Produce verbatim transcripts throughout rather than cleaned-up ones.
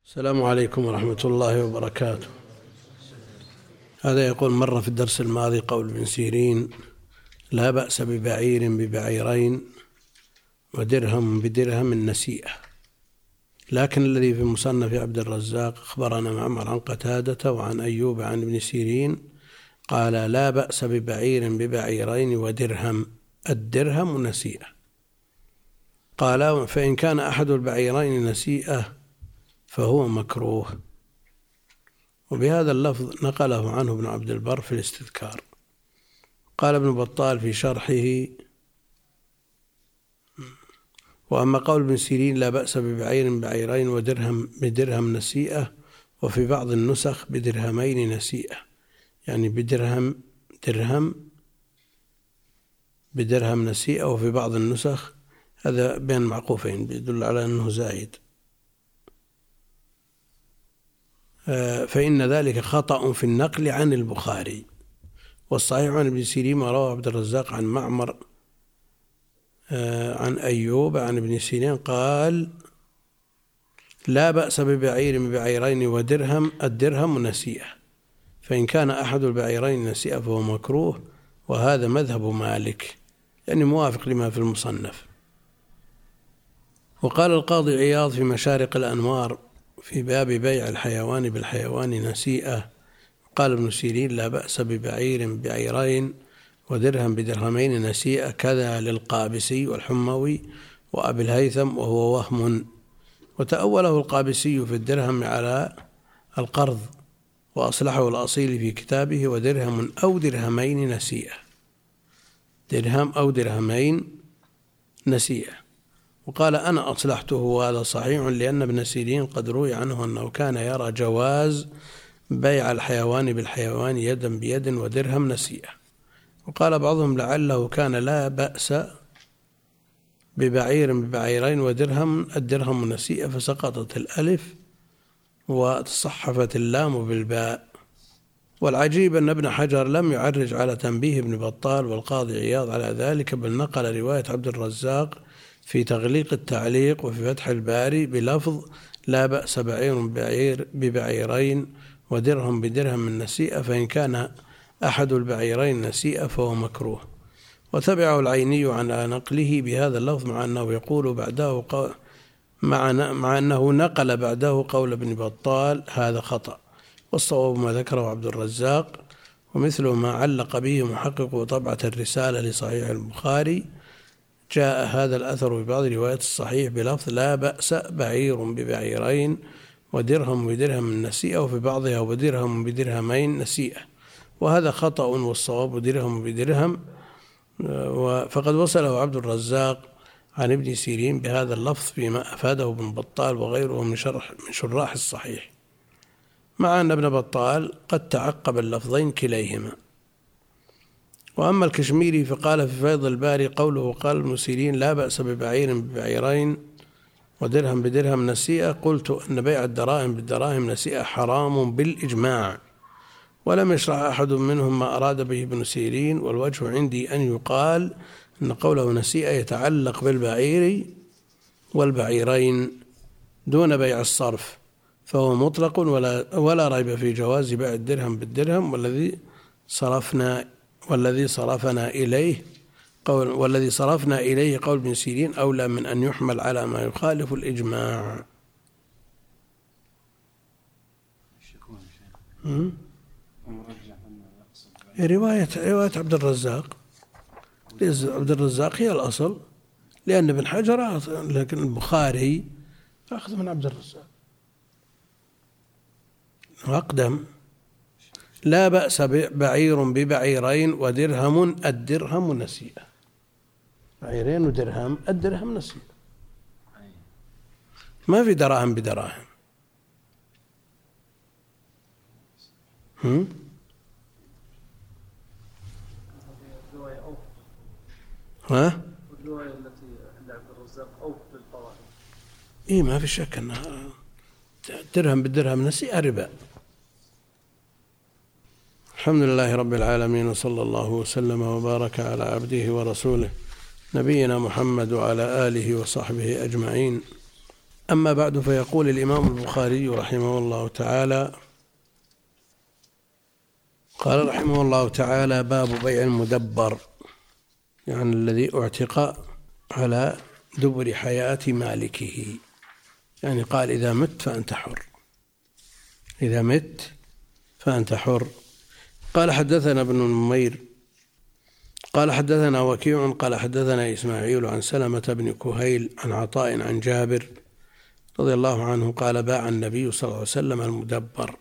السلام عليكم ورحمة الله وبركاته. هذا يقول: مر في الدرس الماضي قول ابن سيرين: لا بأس ببعير ببعيرين ودرهم بدرهم النسيئة. لكن الذي في مصنف عبد الرزاق أخبرنا معمر عن قتادة وعن أيوب عن ابن سيرين قال: لا بأس ببعير ببعيرين ودرهم، الدرهم نسيئة. قال: فإن كان أحد البعيرين نسيئة فهو مكروه. وبهذا اللفظ نقله عنه ابن عبد البر في الاستذكار. قال ابن بطال في شرحه: وأما قول ابن سيرين لا بأس ببعير بعيرين ودرهم بدرهم نسيئة، وفي بعض النسخ بدرهمين نسيئة، يعني بدرهم درهم بدرهم نسيئة، وفي بعض النسخ هذا بين معقوفين يدل على أنه زائد، فإن ذلك خطأ في النقل عن البخاري. والصحيح عن ابن سيرين ما رواه عبد الرزاق عن معمر عن أيوب عن ابن سيرين قال: لا بأس ببعير ببعيرين ودرهم، الدرهم نسيئة، فإن كان أحد البعيرين نسيئة فهو مكروه، وهذا مذهب مالك، يعني موافق لما في المصنف. وقال القاضي عياض في مشارق الأنوار في باب بيع الحيوان بالحيوان نسيئة: قال ابن سيرين لا بأس ببعير بعيرين ودرهم بدرهمين نسيئة، كذا للقابسي والحموي وأبي الهيثم، وهو وهم. وتأوله القابسي في الدرهم على القرض، وأصلحه الأصيل في كتابه: ودرهم أو درهمين نسيئة، درهم أو درهمين نسيئة. وقال: أنا أصلحته، وهذا صحيح، لأن ابن سيرين قد روي عنه أنه كان يرى جواز بيع الحيوان بالحيوان يدا بيد ودرهم نسيئة. وقال بعضهم: لعله كان لا بأس ببعير ببعيرين ودرهم، الدرهم نسيئة، فسقطت الألف وتصحفت اللام بالباء. والعجيب أن ابن حجر لم يعرج على تنبيه ابن بطال والقاضي عياض على ذلك، بل نقل رواية عبد الرزاق في تغليق التعليق وفي فتح الباري بلفظ: لا بأس بعير بعير ببعيرين ودرهم بدرهم النسيئة، فإن كان أحد البعيرين نسيئة فهو مكروه. وتبعه العيني عن نقله بهذا اللفظ، مع أنه يقول بعده قول مع, مع أنه نقل بعده قول ابن بطال، هذا خطأ. والصواب ما ذكره عبد الرزاق، ومثله ما علق به محقق طبعة الرسالة لصحيح البخاري. جاء هذا الأثر ببعض روايات الصحيح بلفظ: لا بأس بعير ببعيرين ودرهم بدرهم نسيئة، وفي بعضها ودرهم بدرهمين نسيئة، وهذا خطأ، والصواب درهم بدرهم. فقد وصله عبد الرزاق عن ابن سيرين بهذا اللفظ فيما أفاده ابن بطال وغيره من شرح من شراح الصحيح، مع أن ابن بطال قد تعقب اللفظين كليهما. وأما الكشميري فقال في فيض الباري: قوله قال ابن سيرين لا بأس ببعير ببعيرين ودرهم بدرهم نسيئة، قلت أن بيع الدراهم بالدراهم نسيئة حرام بالإجماع، ولم يشرح أحد منهم ما أراد به ابن سيرين. والوجه عندي أن يقال أن قوله نسيئة يتعلق بالبعير والبعيرين دون بيع الصرف، فهو مطلق، ولا, ولا ريب في جواز بيع الدرهم بالدرهم. والذي صرفنا والذي صرفنا إليه قول والذي صرفنا إليه قول ابن سيرين أولى من أن يحمل على ما يخالف الإجماع. رواية رواية عبد الرزاق عبد الرزاق هي الأصل، لأن ابن حجر، لكن البخاري أخذ من عبد الرزاق أقدم. لا بأس بعير ببعيرين ودرهم، الدرهم نسيئة، بعيرين ودرهم، الدرهم نسيئة، ما في دراهم بدراهم. هم؟ ها؟ الرواية التي عند عبد الرزاق أوف بالفوائد. إيه، ما في شك أنها درهم بالدرهم نسيئة ربا. الحمد لله رب العالمين، وصلى الله وسلم وبارك على عبده ورسوله نبينا محمد وعلى آله وصحبه أجمعين. أما بعد، فيقول الإمام البخاري رحمه الله تعالى: قال رحمه الله تعالى: باب بيع المدبر، يعني الذي اعتق على دبر حياة مالكه، يعني قال إذا مت فأنت حر، إذا مت فأنت حر. قال حدثنا ابن نمير قال حدثنا وكيع قال حدثنا إسماعيل عن سلمة بن كهيل عن عطاء عن جابر رضي الله عنه قال: باع النبي صلى الله عليه وسلم المدبر،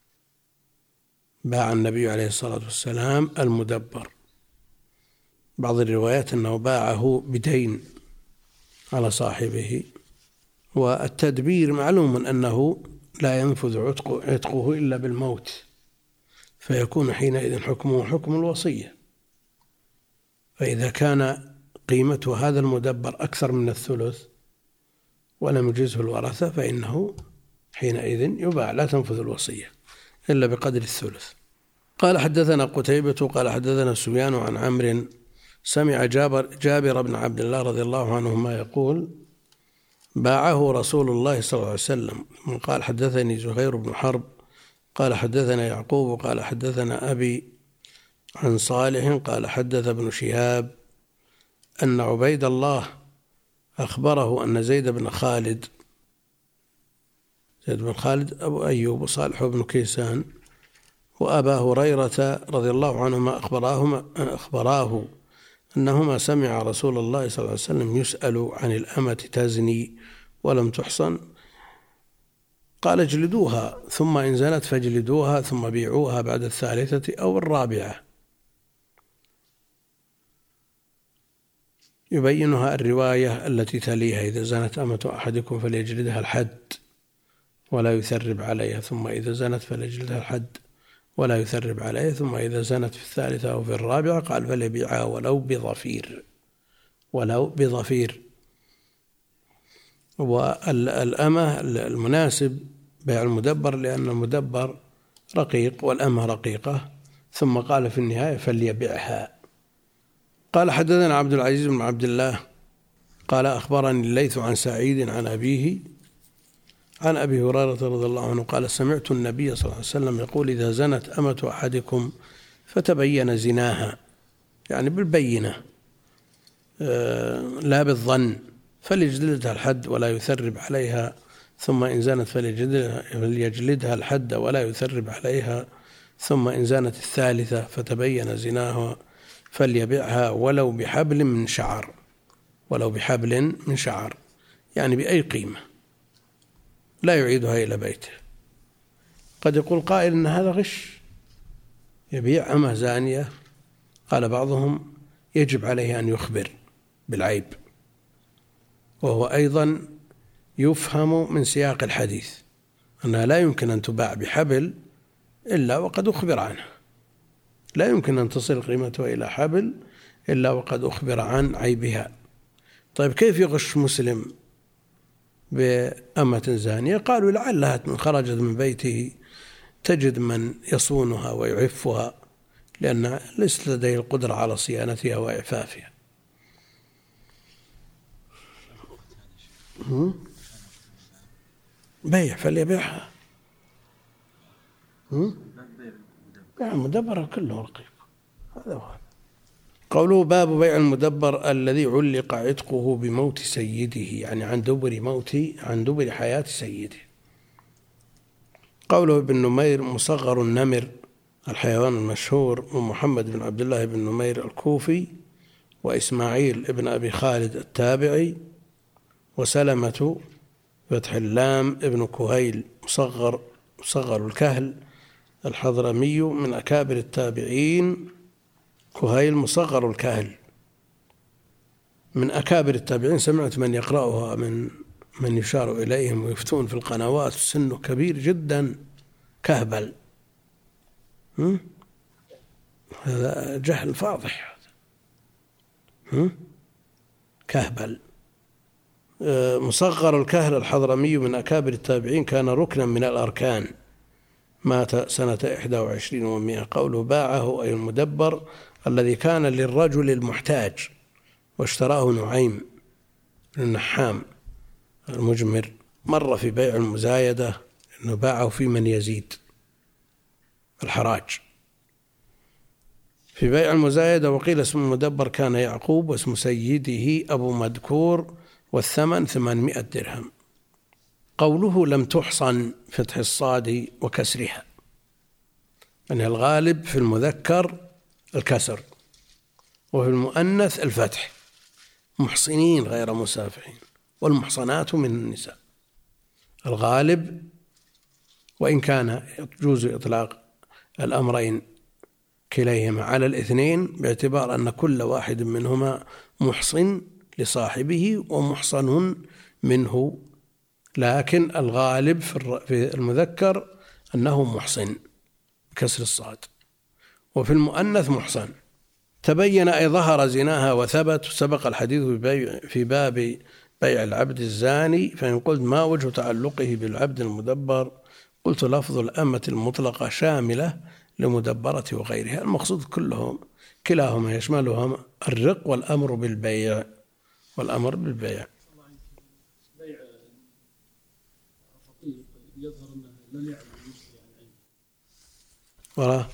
باع النبي عليه الصلاة والسلام المدبر. بعض الروايات أنه باعه بدين على صاحبه. والتدبير معلوم أنه لا ينفذ عتقه إلا بالموت، فيكون حينئذ حكمه حكم الوصية. فإذا كان قيمة هذا المدبر أكثر من الثلث ولم يجزه الورثة فإنه حينئذ يباع، لا تنفذ الوصية إلا بقدر الثلث. قال حدثنا قتيبة قال حدثنا سفيان عن عمرو سمع جابر, جابر بن عبد الله رضي الله عنهما يقول: باعه رسول الله صلى الله عليه وسلم. قال حدثني زهير بن حرب قال حدثنا يعقوب قال حدثنا أبي عن صالح قال حدث ابن شهاب أن عبيد الله أخبره أن زيد بن خالد زيد بن خالد أبو أيوب وصالح بن كيسان وأبا هريرة رضي الله عنهما أخبراهما أخبراه أنهما سمع رسول الله صلى الله عليه وسلم يسأل عن الأمة تزني ولم تحصن، قال: اجلدوها، ثم إن زنت فاجلدوها، ثم بيعوها بعد الثالثة أو الرابعة. يبينها الرواية التي تليها: إذا زنت أمة أحدكم فليجلدها الحد ولا يثرب عليها، ثم إذا زنت فليجلدها الحد ولا يثرب عليها، ثم إذا زنت في الثالثة أو في الرابعة قال فليبيعها ولو بظفير، ولو بظفير. والأمة المناسب بيع المدبر لأن المدبر رقيق والأمة رقيقة، ثم قال في النهاية فليبيعها. قال حدثنا عبد العزيز بن عبد الله قال أخبرني الليث عن سعيد عن أبيه عن أبي هريرة رضي الله عنه قال: سمعت النبي صلى الله عليه وسلم يقول: إذا زنت أمة أحدكم فتبين زناها، يعني بالبينة لا بالظن، فليجلدها الحد ولا يثرب عليها، ثم إن زنت فليجلدها الحد ولا يثرب عليها، ثم إن زنت الثالثة فتبين زناها فليبيعها ولو بحبل من شعر، ولو بحبل من شعر، يعني بأي قيمة، لا يعيدها إلى بيته. قد يقول قائل إن هذا غش، يبيع أمة زانية. قال بعضهم: يجب عليه أن يخبر بالعيب، وهو أيضا يفهم من سياق الحديث أنها لا يمكن أن تباع بحبل إلا وقد أخبر عنها، لا يمكن أن تصل قيمتها إلى حبل إلا وقد أخبر عن عيبها. طيب كيف يغش مسلم بأمة زانية؟ قالوا: لعلها خرجت من بيته تجد من يصونها ويعفها، لأن ليس لديه القدرة على صيانتها وإعفافها. بيع فليبيعها. بيع المدبر كله رقيق. هذا هو. قوله: باب بيع المدبر الذي علق عتقه بموت سيده، يعني عن دبر موت عن دبر حياة سيده. قوله: ابن نمير مصغر النمر الحيوان المشهور، ومحمد بن عبد الله بن نمير الكوفي، وإسماعيل ابن أبي خالد التابعي، وسلمة فتح اللام ابن كهيل مصغر مصغر الكهل الحضرمي من أكابر التابعين. كهيل مصغر الكهل من أكابر التابعين، سمعت من يقرأها من من يشار إليهم ويفتون في القنوات، سنه كبير جدا، كهبل. هذا جهل فاضح. كهبل. مصغر الكهل الحضرمي من أكابر التابعين، كان ركنا من الأركان، مات سنة إحدى وعشرين ومئة. قوله: باعه أي المدبر الذي كان للرجل المحتاج واشتراه نعيم بن النحام المجمر مر في بيع المزايدة أنه باعه في من يزيد الحراج في بيع المزايدة، وقيل اسم المدبر كان يعقوب واسم سيده أبو مذكور والثمن ثمانمائة درهم. قوله لم تحصن فتح الصاد وكسرها، يعني الغالب في المذكر الكسر وفي المؤنث الفتح، محصنين غير مسافحين، والمحصنات من النساء. الغالب وإن كان يجوز إطلاق الأمرين كليهما على الاثنين باعتبار أن كل واحد منهما محصن لصاحبه ومحصن منه، لكن الغالب في المذكر أنه محصن بكسر الصاد، وفي المؤنث محصن. تبين أي ظهر زناها وثبت، سبق الحديث في باب بيع العبد الزاني، فإن قلت ما وجه تعلقه بالعبد المدبر؟ قلت لفظ الأمة المطلقة شاملة لمدبرة وغيرها، المقصود كلهم كلاهما يشملهم الرق والأمر بالبيع والأمر بالبيع. بيع الرقيق يظهر أنه لم يعلم المشتري عن عينه وراه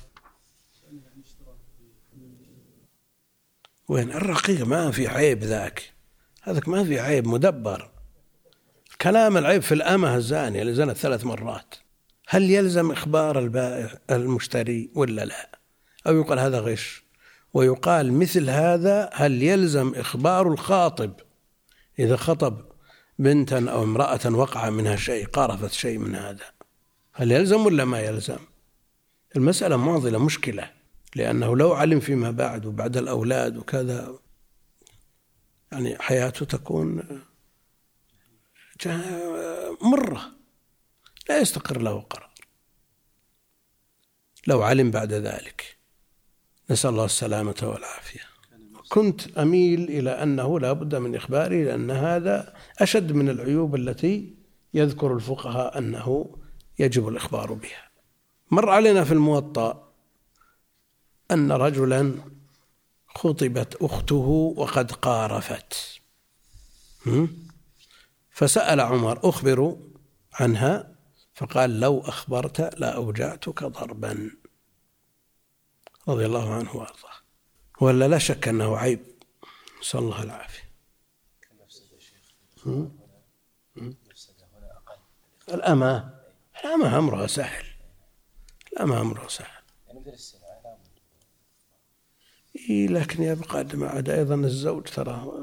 وين الرقيق ما في عيب، ذاك هذاك ما في عيب مدبر. كلام العيب في الأمة الزانية اللي زنت ثلاث مرات، هل يلزم إخبار البائع المشتري ولا لا؟ أو يقال هذا غش؟ ويقال مثل هذا هل يلزم إخبار الخاطب إذا خطب بنتا أو امرأة وقع منها شيء، قارفت شيء من هذا، هل يلزم ولا ما يلزم؟ المسألة معضلة مشكلة، لأنه لو علم فيما بعد وبعد الأولاد وكذا يعني حياته تكون مرة لا يستقر له قرار لو علم بعد ذلك. نسأل الله السلامة والعافية. كنت أميل إلى أنه لا بد من إخباره، لأن هذا أشد من العيوب التي يذكر الفقهاء أنه يجب الإخبار بها. مر علينا في الموطأ أن رجلا خطبت أخته وقد قارفت، فسأل عمر أخبر عنها، فقال لو أخبرت لا أوجعتك ضربا، رضي الله عنه وارضاه. ولا لا شك أنه عيب، نسأل الله العافية. الأمة الأمة أمرها سهل، الأمة أمرها سهل، إيه، لكن يبقى مع أيضا الزوج ترى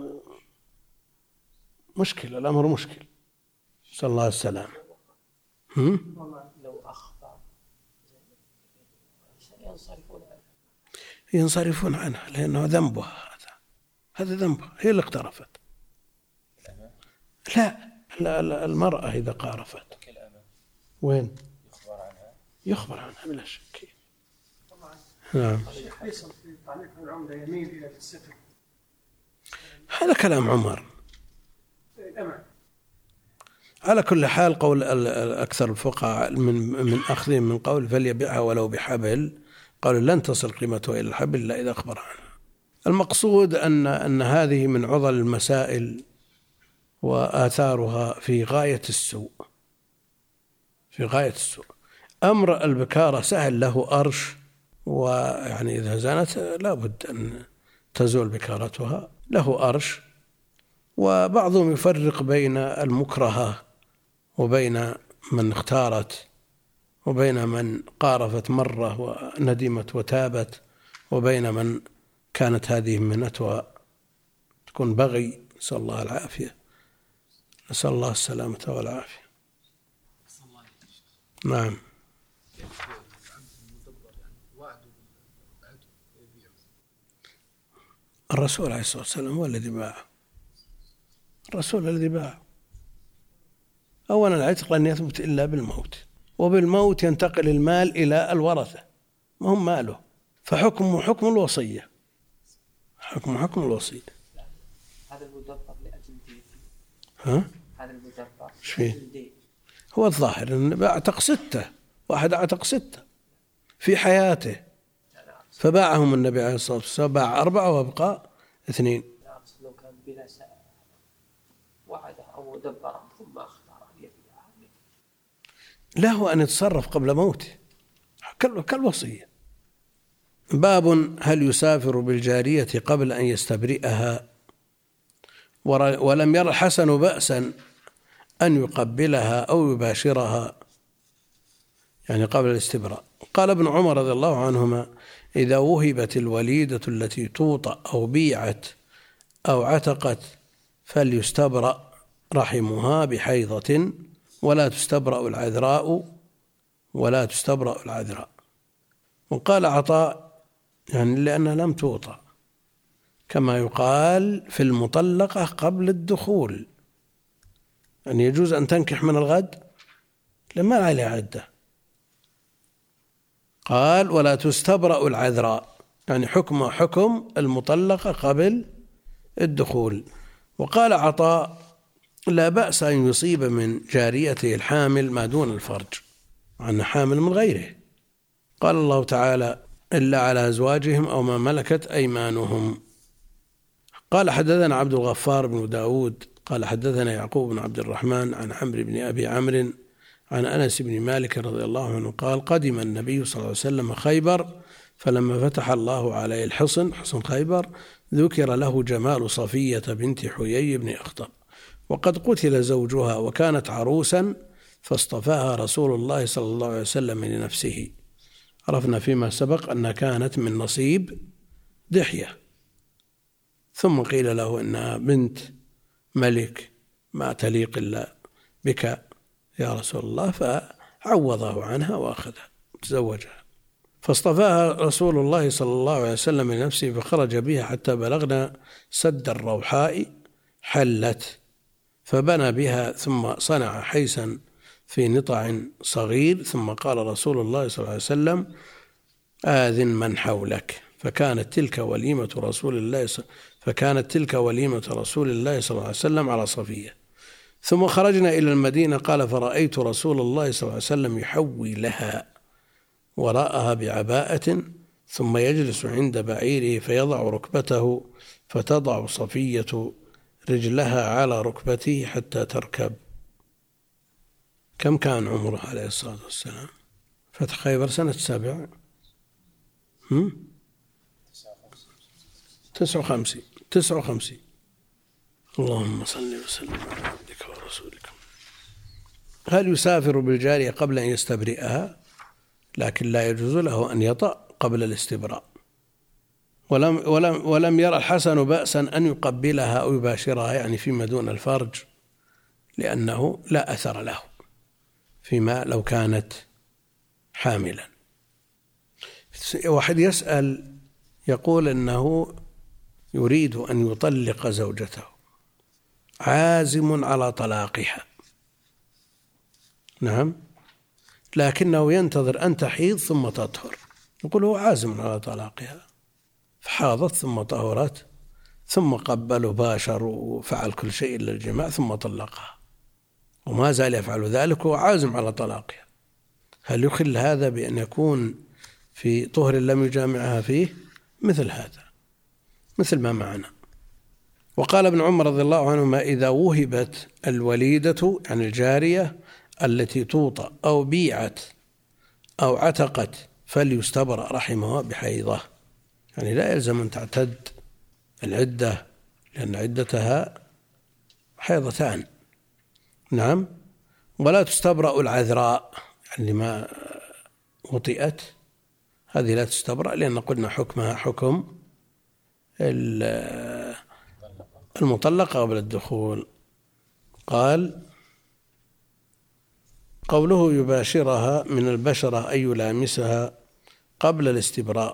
مشكلة، الأمر مشكل، نسأل الله السلامة. لو أخبر ينصرفون عنها ينصرفون عنها لأنه ذنبها، هذا هذا ذنبها، هي اللي اقترفت. لا, لا, لا المرأة إذا قارفت وين يخبر عنها يخبر عنها بلا شك. نعم. هذا كلام عمر. على كل حال قول أكثر الفقهاء من من أخذهم من قول فليبيعها ولو بحبل، قالوا لن تصل قيمتها إلى الحبل إلا إذا أخبر عنها. المقصود أن أن هذه من عضل المسائل وآثارها في غاية السوء، في غاية السوء. أمر البكارة سهل، له أرش، ويعني إذا زانت لا بد أن تزول بكارتها، له أرش. وبعضهم يفرق بين المكرهة وبين من اختارت، وبين من قارفت مرة وندمت وتابت، وبين من كانت هذه منتها تكون بغي، نسأل الله العافية، نسأل الله السلامة والعافية. نعم. الرسول عليه الصلاة والسلام هو الذي باعه، الرسول الذي باعه. أولا العتق لن يثبت إلا بالموت، وبالموت ينتقل المال إلى الورثة، ما هم ماله، فحكمه حكم الوصية، حكم حكم الوصية. هذا المدبر لأجل دين. ها؟ هذا المدبر ايش فيه؟ هو الظاهر أن أعتق ستة، واحد أعتق ستة في حياته، فباعهم النبي عليه الصلاة والسلام، باع أربعة وأبقى اثنين. لو كان بلا وعده أو مدبرا ثم أخبر له أن يتصرف قبل موته كالوصية. باب هل يسافر بالجارية قبل أن يستبرئها؟ ولم ير الحسن بأسا أن يقبلها أو يباشرها يعني قبل الاستبراء. قال ابن عمر رضي الله عنهما: إذا وهبت الوليدة التي توطأ أو بيعت أو عتقت فليستبرأ رحمها بحيضة ولا تستبرأ العذراء ولا تستبرأ العذراء. وقال عطاء يعني لأنها لم توطأ، كما يقال في المطلقة قبل الدخول، يعني يجوز أن تنكح من الغد لما عليها عدة. قال ولا تستبرأ العذراء يعني حكم حكم المطلقة قبل الدخول. وقال عطاء لا بأس أن يصيب من جاريته الحامل ما دون الفرج عن حامل من غيره. قال الله تعالى: إلا على أزواجهم أو ما ملكت أيمانهم. قال حدثنا عبد الغفار بن داود قال حدثنا يعقوب بن عبد الرحمن عن عمرو بن أبي عمرو عن أنس بن مالك رضي الله عنه قال: قدم النبي صلى الله عليه وسلم خيبر، فلما فتح الله عليه الحصن حصن خيبر ذكر له جمال صفية بنت حيي بن أخطب، وقد قتل زوجها وكانت عروسا، فاصطفاها رسول الله صلى الله عليه وسلم لنفسه. عرفنا فيما سبق أنها كانت من نصيب دحية، ثم قيل له إنها بنت ملك ما تليق إلا بك يا رسول الله، فعوضه عنها وأخذها تزوجها. فاصطفاها رسول الله صلى الله عليه وسلم لنفسه، فخرج بها حتى بلغنا سد الروحاء حلت، فبنى بها ثم صنع حيسا في نطع صغير، ثم قال رسول الله صلى الله عليه وسلم: آذن من حولك. فكانت تلك وليمة رسول الله فكانت تلك وليمة رسول الله صلى الله عليه وسلم على صفية. ثم خرجنا إلى المدينة قال: فرأيت رسول الله صلى الله عليه وسلم يحوي لها وراءها بعباءة، ثم يجلس عند بعيره فيضع ركبته، فتضع صفية رجلها على ركبته حتى تركب. كم كان عمره عليه الصلاة والسلام؟ فتح خيبر سنة سبع هم؟ تسع وخمسين تسع وخمسين. اللهم صل وسلم على عبدك ورسولك. هل يسافر بالجارية قبل أن يستبرئها؟ لكن لا يجوز له أن يطأ قبل الاستبراء. ولم, ولم, ولم يرى الحسن بأسا أن يقبلها أو يباشرها يعني فيما دون الفرج، لأنه لا أثر له فيما لو كانت حاملا. واحد يسأل يقول إنه يريد أن يطلق زوجته، عازم على طلاقها، نعم، لكنه ينتظر أن تحيض ثم تطهر. يقول هو عازم على طلاقها، فحاضت ثم طهرت ثم قبل وباشر وفعل كل شيء إلا الجماع ثم طلقها، وما زال يفعل ذلك وهو عازم على طلاقها. هل يخل هذا بأن يكون في طهر لم يجامعها فيه؟ مثل هذا، مثل ما معنا. وقال ابن عمر رضي الله عنهما: إذا وهبت الوليدة عن الجارية التي توطأ أو بيعت أو عتقت فليستبرأ رحمها بحيضة، يعني لا يلزم أن تعتد العدة، لأن عدتها حيضتان، نعم. ولا تستبرأ العذراء يعني ما وطئت، هذه لا تستبرأ، لأن قلنا حكمها حكم المطلقة قبل الدخول. قال: قوله يباشرها من البشرة أي يلامسها قبل الاستبراء،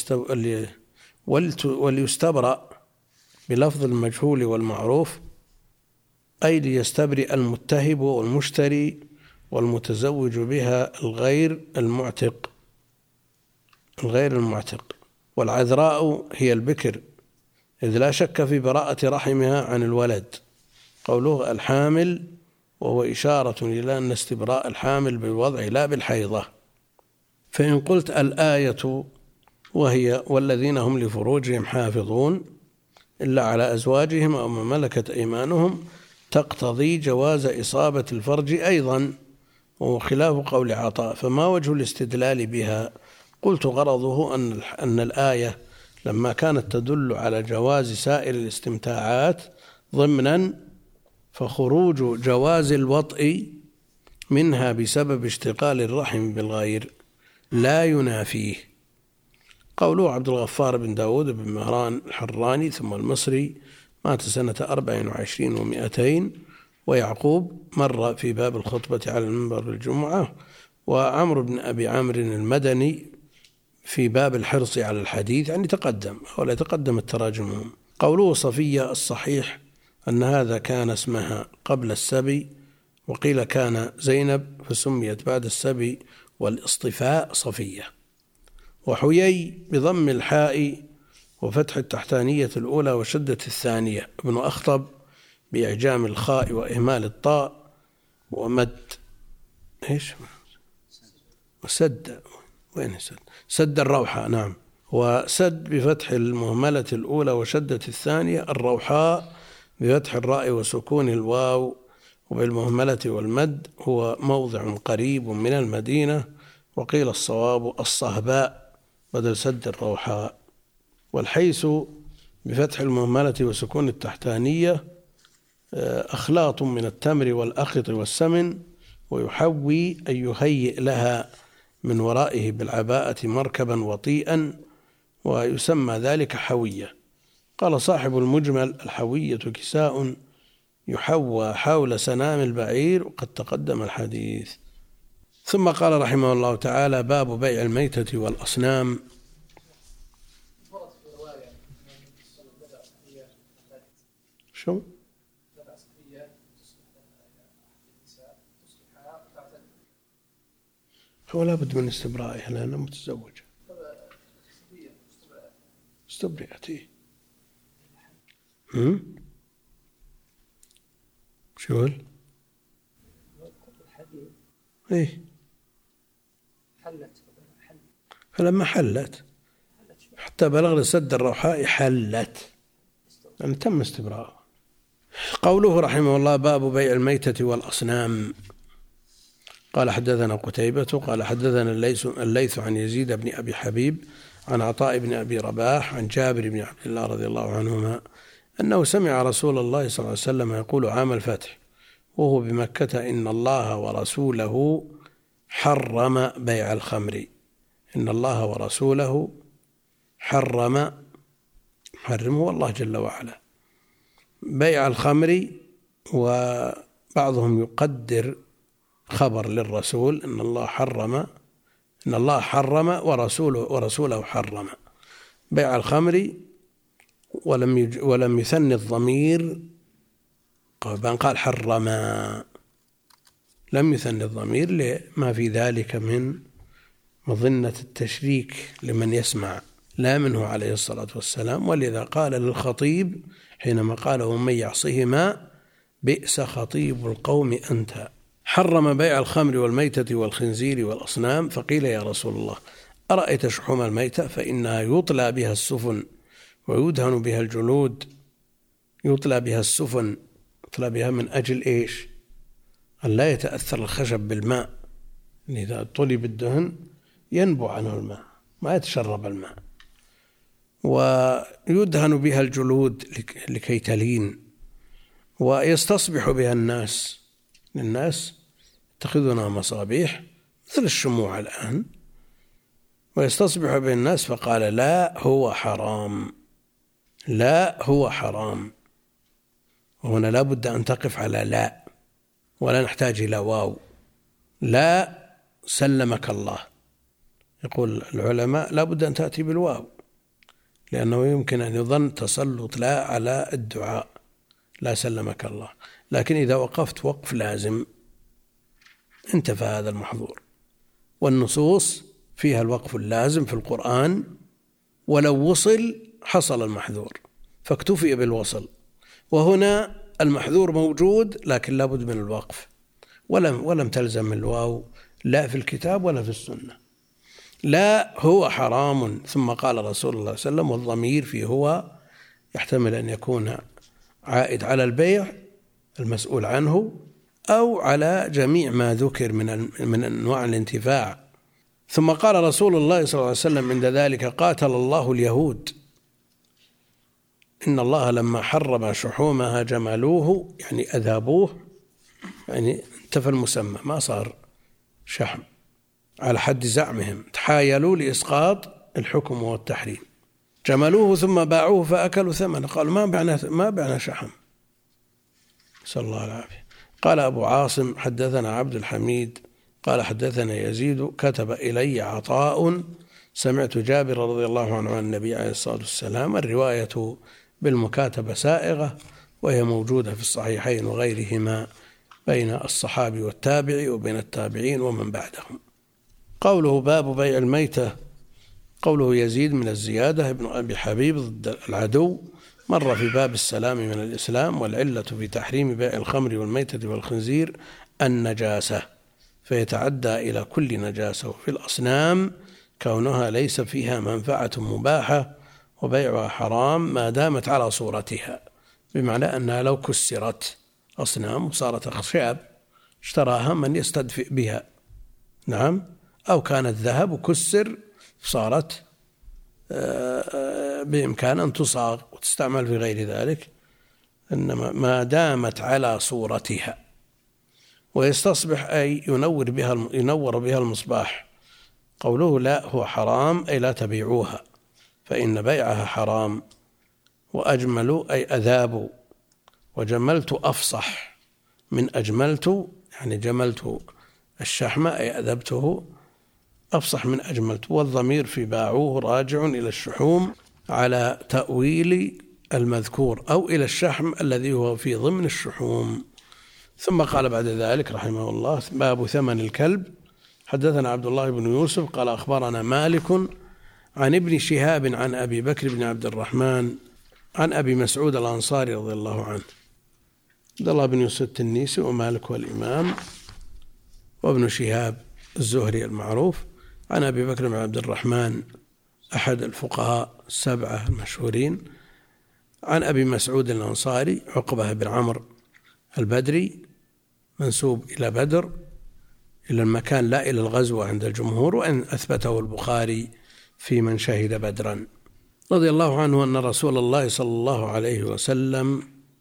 وليستبرأ بلفظ المجهول والمعروف، أي ليستبرئ المتهب والمشتري والمتزوج بها الغير المعتق الغير المعتق. والعذراء هي البكر، إذ لا شك في براءة رحمها عن الولد. قوله الحامل وهو إشارة إلى أن استبراء الحامل بالوضع لا بالحيضة. فإن قلت الآية وهي والذين هم لفروجهم حافظون إلا على أزواجهم أو ما ملكت أيمانهم تقتضي جواز إصابة الفرج أيضا، وهو خلاف قول عطاء، فما وجه الاستدلال بها؟ قلت غرضه أن أن الآية لما كانت تدل على جواز سائر الاستمتاعات ضمنا، فخروج جواز الوطء منها بسبب اشتغال الرحم بالغير لا ينافيه. قوله عبد الغفار بن داود بن مهران الحراني ثم المصري، مات سنة أربع وعشرين ومئتين، ويعقوب مر في باب الخطبة على المنبر بالجمعة، وعمرو بن أبي عمرو المدني في باب الحرص على الحديث، يعني تقدم ولا تقدم التراجمهم. قوله صفية الصحيح أن هذا كان اسمها قبل السبي، وقيل كان زينب فسميت بعد السبي والاصطفاء صفية. وحيي بضم الحاء وفتح التحتانية الأولى وشدة الثانية، ابن أخطب بإعجام الخاء وإهمال الطاء ومد إيش وسد وين سد سد الروحاء، نعم، وسد بفتح المهملة الأولى وشدة الثانية، الروحاء بفتح الراء وسكون الواو وبالمهملة والمد، هو موضع قريب من المدينة، وقيل الصواب الصهباء بدل سد الروحاء. والحيث بفتح المهملة وسكون التحتانية أخلاط من التمر والأخط والسمن، ويحوي أن يهيئ لها من ورائه بالعباءة مركبا وطيئا، ويسمى ذلك حوية. قال صاحب المجمل الحوية كساء يحوى حول سنام البعير، وقد تقدم الحديث. ثم قال رحمه الله تعالى: باب بيع الميتة والأصنام. شو؟ هو لا بد من استبرائها لأنها متزوجة. استبرئت إيه؟ هم؟ شو؟ إيه؟ حلت فلما حلت حتى بلغ سد الروحاء حلت، يعني تم استبراء. قوله رحمه الله: باب بيع الميتة والأصنام. قال حدثنا قتيبة قال حدثنا الليث عن يزيد بن أبي حبيب عن عطاء بن أبي رباح عن جابر بن عبد الله رضي الله عنهما أنه سمع رسول الله صلى الله عليه وسلم يقول عام الفتح وهو بمكة: إن الله ورسوله حرم بيع الخمر. إن الله ورسوله حرم حرمه الله جل وعلا بيع الخمر. وبعضهم يقدر خبر للرسول إن الله حرم إن الله حرم ورسوله ورسوله حرم بيع الخمر، ولم يج ولم يثني الضمير، قال حرم، لم يثني الضمير لما في ذلك من مظنة التشريك لمن يسمع لا منه عليه الصلاة والسلام. ولذا قال للخطيب حينما قال: ومن يعصهما بئس خطيب القوم أنت. حرم بيع الخمر والميتة والخنزير والأصنام. فقيل: يا رسول الله، أرأيت شحوم الميتة فإنها يطلى بها السفن ويدهن بها الجلود. يطلى بها السفن، يطلى بها من أجل إيش؟ أن لا يتأثر الخشب بالماء، إذا طلب الدهن ينبع عنه الماء، ما يتشرب الماء. ويدهن بها الجلود لكي تلين. ويستصبح بها الناس، الناس يتخذونها مصابيح مثل الشموع الآن، ويستصبح بها الناس. فقال: لا هو حرام، لا هو حرام. وهنا لا بد أن تقف على لا، ولا نحتاج إلى واو. لا سلمك الله. يقول العلماء لا بد أن تأتي بالواو، لأنه يمكن أن يظن تسلط لا على الدعاء، لا سلمك الله. لكن إذا وقفت وقف لازم انتفى هذا المحظور. والنصوص فيها الوقف اللازم في القرآن، ولو وصل حصل المحذور، فاكتفي بالوصل. وهنا المحذور موجود لكن لا بد من الوقف، ولم ولم تلزم الواو لا في الكتاب ولا في السنة. لا هو حرام. ثم قال رسول الله صلى الله عليه وسلم، والضمير فيه هو يحتمل أن يكون عائد على البيع المسؤول عنه، أو على جميع ما ذكر من من أنواع الانتفاع. ثم قال رسول الله صلى الله عليه وسلم عند ذلك: قاتل الله اليهود، إن الله لما حرم شحومها جملوه، يعني أذابوه، يعني انتفى المسمى، ما صار شحم على حد زعمهم، تحايلوا لإسقاط الحكم والتحريم، جملوه ثم باعوه فأكلوا ثمنه، قالوا ما بعنا ما بعنا شحم، نسأل الله العافية. قال أبو عاصم: حدثنا عبد الحميد قال حدثنا يزيد كتب إلي عطاء سمعت جابر رضي الله عنه عن النبي عليه الصلاة والسلام. الرواية بالمكاتبة سائغة، وهي موجودة في الصحيحين وغيرهما بين الصحابي والتابعي وبين التابعين ومن بعدهم. قوله باب بيع الميتة، قوله يزيد من الزيادة ابن أبي حبيب ضد العدو، مر في باب السلام من الإسلام، والعلة في تحريم بيع الخمر والميتة والخنزير النجاسة، فيتعدى إلى كل نجاسة. وفي الأصنام كونها ليس فيها منفعة مباحة، وبيعها حرام ما دامت على صورتها، بمعنى أنها لو كسرت أصنام وصارت أخشاب اشتراها من يستدفئ بها، نعم، أو كانت ذهب وكسر صارت بإمكان أن تصاغ وتستعمل في غير ذلك، إنما ما دامت على صورتها. ويستصبح أي ينور بها ينور بها المصباح. قوله لا هو حرام أي لا تبيعوها، فإن بيعها حرام. وأجملوا أي أذابوا، وجملت أفصح من أجملت، يعني جملت الشحم أي أذبته، أفصح من أجملت. والضمير في باعوه راجع إلى الشحوم على تأويل المذكور، أو إلى الشحم الذي هو في ضمن الشحوم. ثم قال بعد ذلك رحمه الله: باب ثمن الكلب. حدثنا عبد الله بن يوسف قال أخبرنا مالك عن ابن شهاب عن أبي بكر بن عبد الرحمن عن أبي مسعود الأنصاري رضي الله عنه. عبد الله بن يوسف التنيسي ومالك والإمام، وابن شهاب الزهري المعروف، عن أبي بكر بن عبد الرحمن أحد الفقهاء السبعة المشهورين، عن أبي مسعود الأنصاري عقبة بن عمرو البدري، منسوب إلى بدر، إلى المكان لا إلى الغزوة عند الجمهور، وأن أثبته البخاري في من شهد بدرا، رضي الله عنه أن رسول الله صلى الله عليه وسلم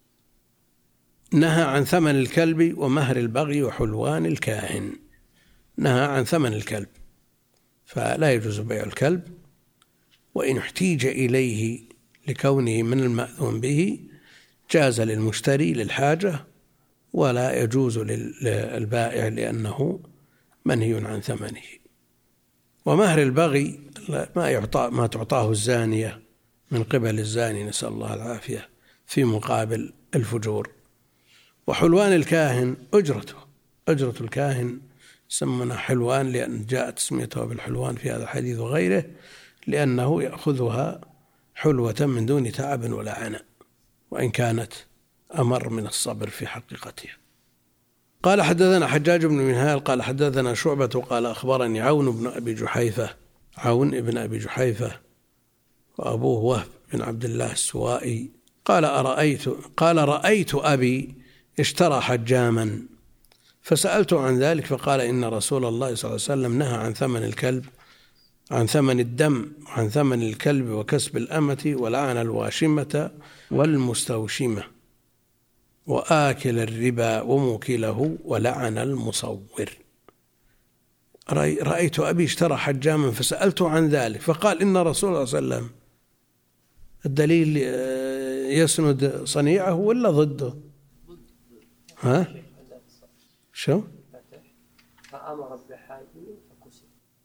نهى عن ثمن الكلب ومهر البغي وحلوان الكاهن. نهى عن ثمن الكلب، فلا يجوز بيع الكلب، وإن احتيج إليه لكونه من المأذون به جاز للمشتري للحاجة، ولا يجوز للبائع لأنه منهي عن ثمنه. ومهر البغي ما يعطى ما تعطاه الزانية من قبل الزاني، نسأل الله العافية، في مقابل الفجور. وحلوان الكاهن أجرته، أجرة الكاهن سمنا حلوان لأن جاءت تسميتها بالحلوان في هذا الحديث وغيره، لأنه يأخذها حلوة من دون تعب ولا عناء، وإن كانت أمر من الصبر في حقيقتها. قال حدثنا حجاج بن منهال قال حدثنا شعبة قال أخبرني عون بن أبي جحيفة، عون بن أبي جحيفة وأبوه وهب بن عبد الله السوائي، قال أرأيت قال رأيت أبي اشترى حجاما فسألته عن ذلك، فقال إن رسول الله صلى الله عليه وسلم نهى عن ثمن الكلب، عن ثمن الدم، عن ثمن الكلب وكسب الأمة، ولعن الواشمة والمستوشمة وآكل الربا وموكله، ولعن المصور. رأيت أبي اشترى حجاما فسألته عن ذلك، فقال إن رسول الله صلى الله عليه وسلم، الدليل يسند صنيعه ولا ضده؟ ها؟ شو؟ فأمر بحاجم فكسر.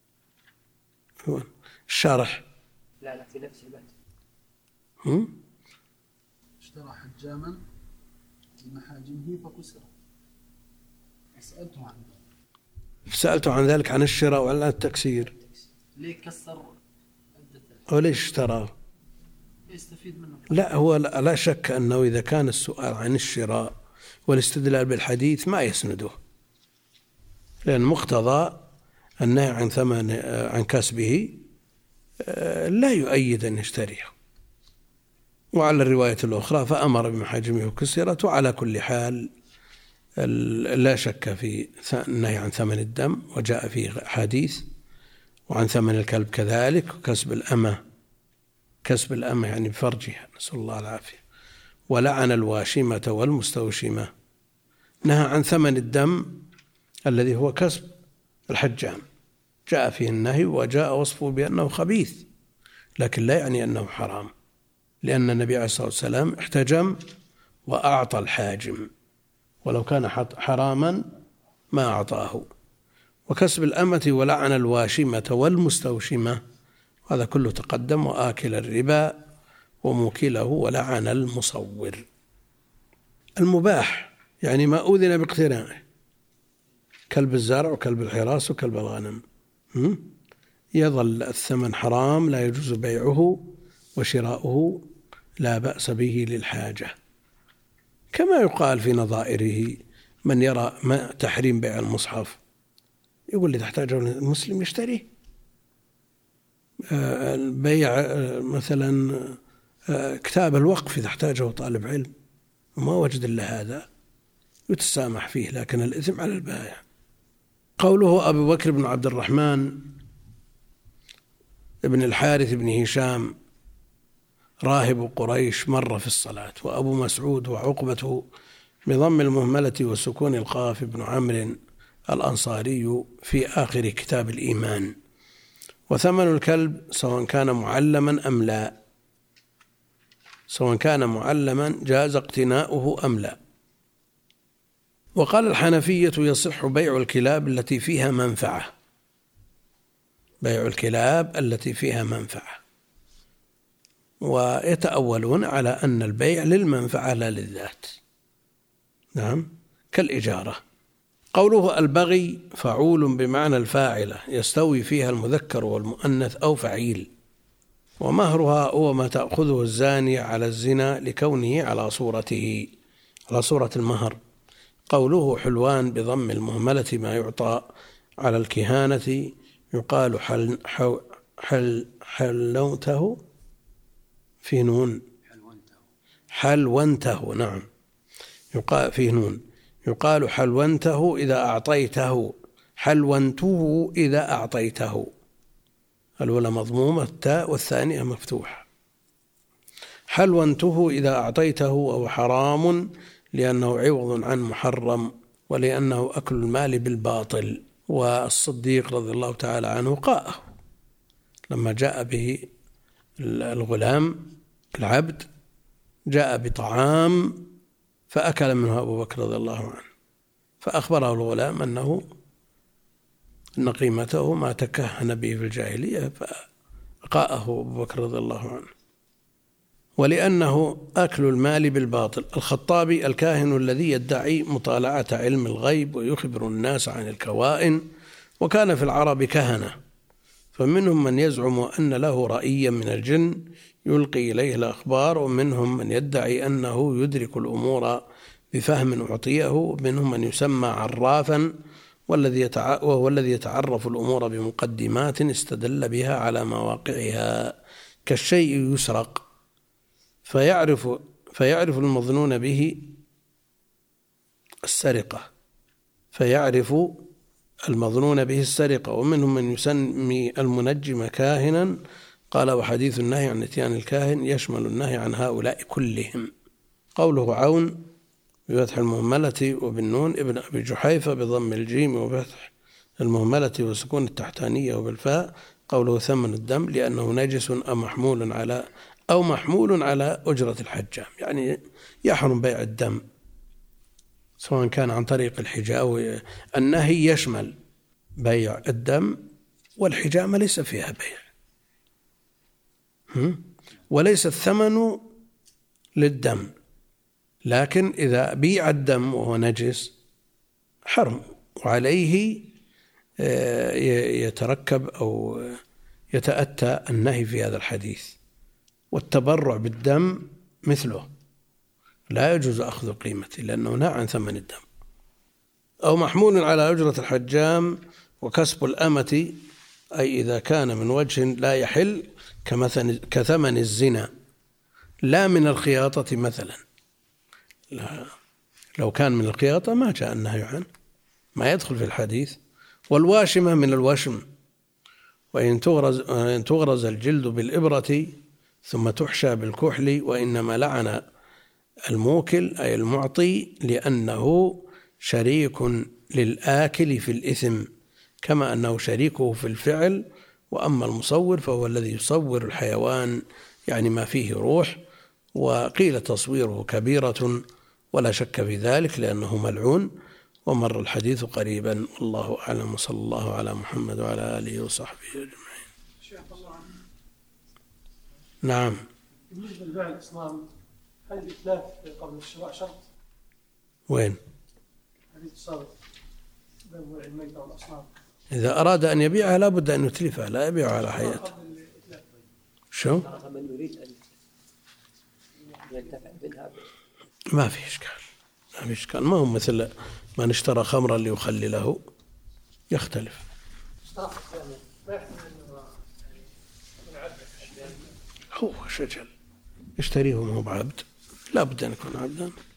الشارح لا لا في نفس المتن. هم؟ اشترى حجاما بمحاجمه فكسر. سألته عن ذلك. سألته عن ذلك، عن الشراء وعن التكسير. ليه كسر؟ وليش اشتراه؟ يستفيد منه. لا، هو لا شك أنه إذا كان السؤال عن الشراء والاستدلال بالحديث ما يسنده، لأن مقتضى النهي عن ثمن عن كسبه لا يؤيد أن يشتريه. وعلى الرواية الأخرى فأمر بمحاجمه وكسرت. وعلى كل حال لا شك في النهي عن ثمن الدم، وجاء فيه حديث، وعن ثمن الكلب كذلك، وكسب الأمة، كسب الأمة يعني بفرجها، نسأل الله العافية. ولعن الواشمة والمستوشمة. نهى عن ثمن الدم الذي هو كسب الحجام، جاء فيه النهي وجاء وصفه بأنه خبيث، لكن لا يعني أنه حرام، لأن النبي عليه الصلاة والسلام احتجم وأعطى الحاجم، ولو كان حراما ما أعطاه. وكسب الأمة ولعن الواشمة والمستوشمة، هذا كله تقدم، وآكل الربا وموكله ولعن المصور. المباح يعني ما أذن باقتنائه، كلب الزرع وكلب الحراس وكلب الغنم، يظل الثمن حرام، لا يجوز بيعه وشراؤه، لا بأس به للحاجة. كما يقال في نظائره من يرى ما تحريم بيع المصحف يقول لي تحتاجه المسلم يشتريه. البيع مثلا كتاب الوقف إذا احتاجه طالب علم وما وجد إلا هذا يتسامح فيه، لكن الإثم على البائع. قوله أبو بكر بن عبد الرحمن ابن الحارث بن هشام راهب قريش مر في الصلاة، وأبو مسعود وعقبة بضم المهملة وسكون القاف بن عمرو الأنصاري في آخر كتاب الإيمان. وثمن الكلب سواء كان معلما أم لا، سواء كان معلما جاز اقتناؤه أم لا. وقال الحنفية يصح بيع الكلاب التي فيها منفعة، بيع الكلاب التي فيها منفعة، ويتأولون على أن البيع للمنفعة لا للذات، نعم، كالإجارة. قوله البغي فعول بمعنى الفاعلة، يستوي فيها المذكر والمؤنث أو فعيل. ومهرها هو ما تأخذه الزانية على الزنا لكونه على صورته، على صورة المهر. قوله حلوان بضم المهملة ما يعطى على الكهانة، يقال حل حل حل حلوته في نون، حلونته، نعم، يقال في نون، يقال حلونته إذا أعطيته، حلونته إذا أعطيته، الأولى مضمومة التاء والثانية مفتوحة. حلونته إذا أعطيته، أو حرام لأنه عوض عن محرم، ولأنه أكل المال بالباطل. والصديق رضي الله تعالى عنه قاءه لما جاء به الغلام العبد، جاء بطعام فأكل منه أبو بكر رضي الله عنه، فأخبره الغلام أنه أن قيمته ما تكهن به في الجاهلية، فقاءه أبو بكر رضي الله عنه. ولأنه أكل المال بالباطل. الخطابي الكاهن الذي يدعي مطالعة علم الغيب ويخبر الناس عن الكوائن، وكان في العرب كهنة، فمنهم من يزعم أن له رأيا من الجن يلقي إليه الأخبار، ومنهم من يدعي أنه يدرك الأمور بفهم أعطيه، ومنهم من يسمى عرافا، والذي يتع... وهو الذي يتعرف الأمور بمقدمات استدل بها على مواقعها، كالشيء يسرق فيعرف فيعرف المظنون به السرقة فيعرف المظنون به السرقة. ومنهم من يسمي المنجم كاهنا، قال وحديث النهي عن اتيان الكاهن يشمل النهي عن هؤلاء كلهم. قوله عون بفتح المهملة وبالنون ابن أبي جحيفة بضم الجيم وفتح المهملة وسكون التحتانية وبالفاء. قوله ثمن الدم لأنه نجس أو محمول على أو محمول على أجرة الحجام، يعني يحرم بيع الدم سواء كان عن طريق الحجامة. النهي يشمل بيع الدم، والحجامة ليس فيها بيع، وليس الثمن للدم، لكن إذا بيع الدم وهو نجس حرم، وعليه يتركب أو يتأتى النهي في هذا الحديث. والتبرع بالدم مثله، لا يجوز أخذ قيمته لأنه نهى عن ثمن الدم. أو محمول على أجرة الحجام. وكسب الأمة أي إذا كان من وجه لا يحل، كثمن الزنا، لا من الخياطة مثلا، لا لو كان من القياطة ما جاء النهي عنه، ما يدخل في الحديث. والواشمة من الوشم، وإن تغرز, وإن تغرز الجلد بالإبرة ثم تحشى بالكحل، وإنما لعن الموكل أي المعطي لأنه شريك للآكل في الإثم، كما أنه شريكه في الفعل. وأما المصور فهو الذي يصور الحيوان، يعني ما فيه روح. وقيل تصويره كبيرة ولا شك في ذلك لأنه ملعون، ومر الحديث قريبا. والله أعلم، وصلى الله على محمد وعلى آله وصحبه أجمعين. نعم. بالنسبة لبيع الأصنام، هل الإتلاف قبل الشراء شرط؟ وين؟ حديث السابق بيع الميتة والأصنام. إذا أراد أن يبيعها لا بد أن يتلفها، لا يبيعها على حياته. شو؟ من يريد أن ينتفع منها ما في إشكال، ما في إشكال. ما هو مثل من اشترى خمرا ليخلله، يختلف. هو شجل يشتريه وهو بعبد، لا بد أن يكون عبدا.